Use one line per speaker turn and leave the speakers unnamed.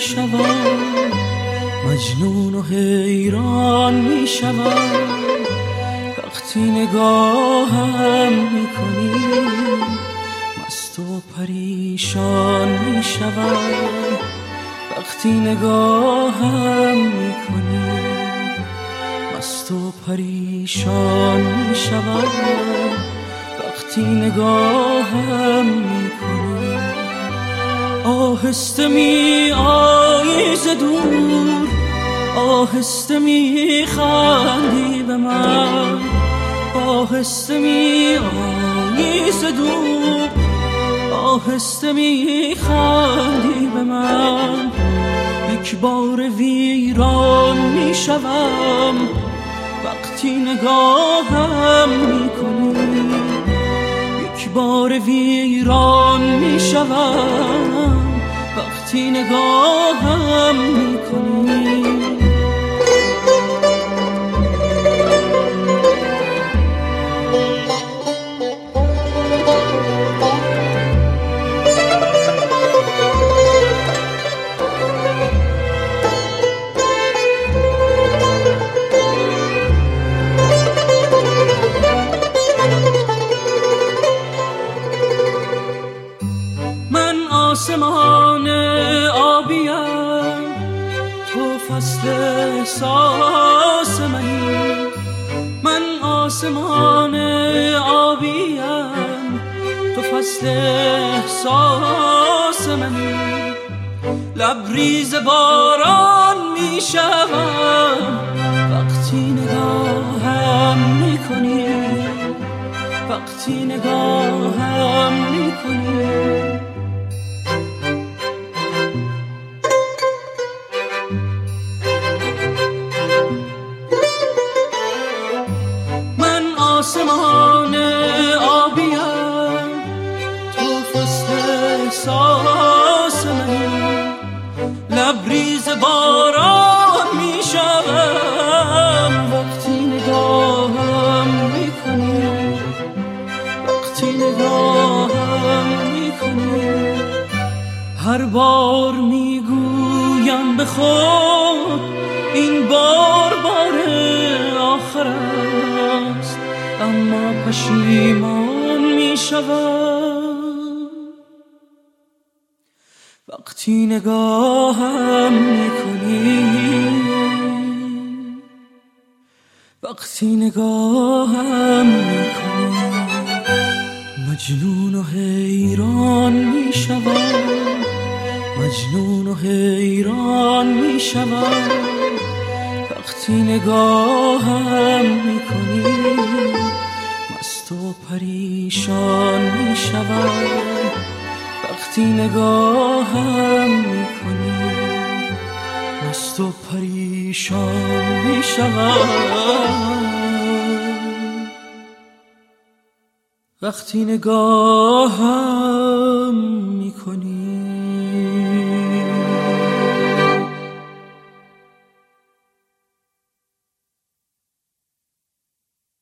شوم، مجنون و حیران می شوم وقتی نگاهم می کنی، مست و پریشان می شوم وقتی نگاهم می کنی، مست و پریشان می شوم وقتی نگاهم می کنی. آهسته می آیی ز دور، آهسته می خندی به من، آهسته می آیی ز دور، آهسته می خندی به من. یک بار ویران می شوم وقتی نگاهم می کنی، یک بار ویران می شوم وقتی نگاهم می کنی. آسمان آبیم، تو فصل احساس منی، من آسمان آبیم، تو فصل احساس منی. لبریز باران می شوم وقتی نگاهم می کنی، وقتی نگاهم می کنی. آسمان آبیم، تو فصل احساس منی، لبریز باران می شوم وقتی نگاهم می کنی، وقتی نگاهم می کنی. هر بار می گویم به خود این بار آخر است، اما پشیمان می شوم وقتی نگاهم می کنی، وقتی نگاهم می کنی. مجنون و حیران می شوم، مجنون و حیران می شوم وقتی نگاهم می کنی، مست و پریشان می شوم وقتی نگاهم می کنی، مست و پریشان می شوم وقتی نگاهم